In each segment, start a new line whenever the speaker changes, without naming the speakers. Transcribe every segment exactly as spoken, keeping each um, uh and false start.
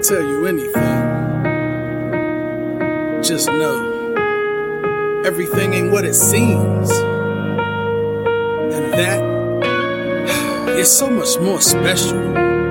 tell you anything, just know everything ain't what it seems. And that is so much more special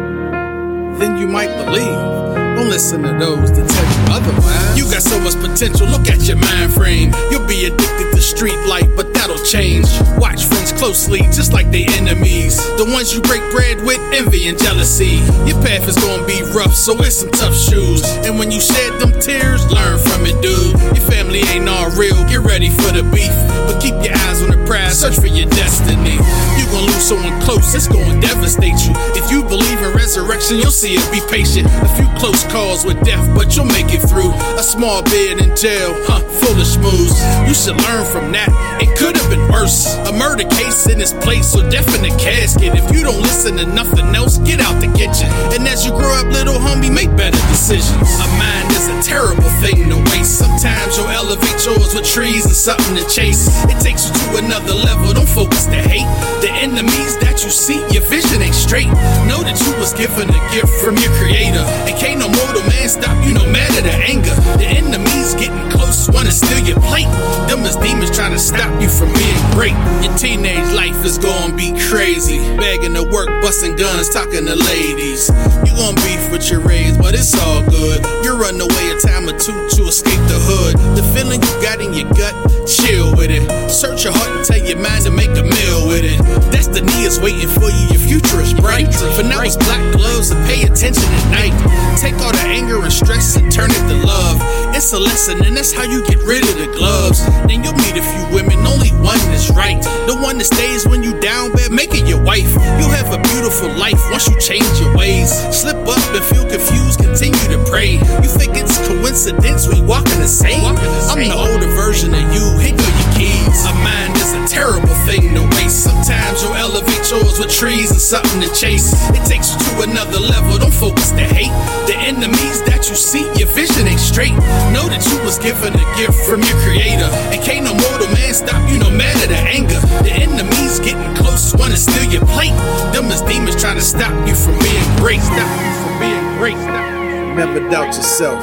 than you might believe. Don't listen to those that tell you otherwise. You got so much potential, look at your mind frame. You'll be addicted to street life, but that'll change. Watch friends closely, just like they enemies. The ones you break bread with, envy and jealousy. Your path is gonna be rough, so it's some tough shoes. And when you shed them tears, learn from it, dude. Your family ain't all real, get ready for the beef. But keep your eyes on the prize, search for your destiny. You gon' lose someone close, it's gonna devastate you. If you believe in resurrection, you'll see it, be patient. A few close calls with death, but you'll make it through. A small bed in jail, huh, full of schmooze. You should learn from that, it could have been worse. A murder case in this place, so death in the casket. If you don't listen to nothing else, get out the kitchen. And as you grow up, little homie, make better decisions. A mind is a terrible thing to waste. Sometimes you'll elevate yours with trees and something to chase. It takes you to another level, don't focus the hate. The enemies that you see, your vision ain't straight. Know that you was given a gift from your creator, and can't no mortal man stop you no matter the anger. The enemies getting close, wanna steal your plate. Them is demons trying to stop you from being great. Your teenage life is gonna be crazy, begging to work, busting guns, talking to ladies. You gonna beef with your rage, but it's all good. You run away a time or two to escape the hood. The feeling you got in your gut, chill with it. Search your heart and tell your mind to make a meal with it. Destiny is waiting for you, your future is bright. For now it's black gloves and pay attention at night. Take all the anger and stress and turn it to love. It's a lesson and that's how you get rid of the gloves. Then you'll meet a few women, only one is right. The one that stays when you down bad, make it your wife. You'll have a beautiful life once you change your ways. Slip up and feel confused, continue to pray. You think it's coincidence we walking the same? I'm the older version of you, here go your keys. A mind is a terrible thing to waste. Sometimes you'll elevate yours with trees and something to chase. It takes you to another level, don't focus the hate. The enemies that you see, your vision ain't straight. Know that you was given a gift from your creator, and can't no mortal man stop you no matter the anger. The enemies getting close, wanna steal your plate. Them is demons trying to stop you from being great. Stop you from being great.
Never doubt yourself,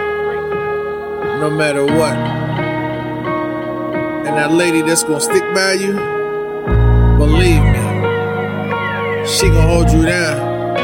no matter what. And that lady that's gonna stick by you, believe me, she gonna hold you down.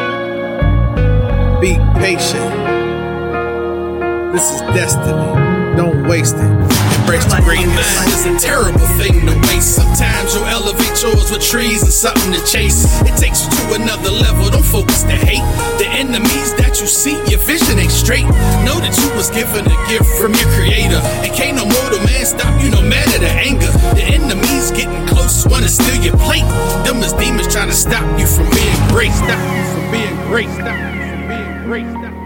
Be patient. This is destiny. Don't waste it.
Embrace the great mind is a terrible thing to waste. Sometimes you'll elevate yours with trees and something to chase. It takes you to another level, don't focus the hate. The enemies that you see, your vision ain't straight. Know that you was given a gift from your creator, and can't no mortal man stop you no matter the anger. The enemies getting close, wanna steal your plate. Them is demons trying to stop you from being great. Stop you from being great. Stop you from being great. Stop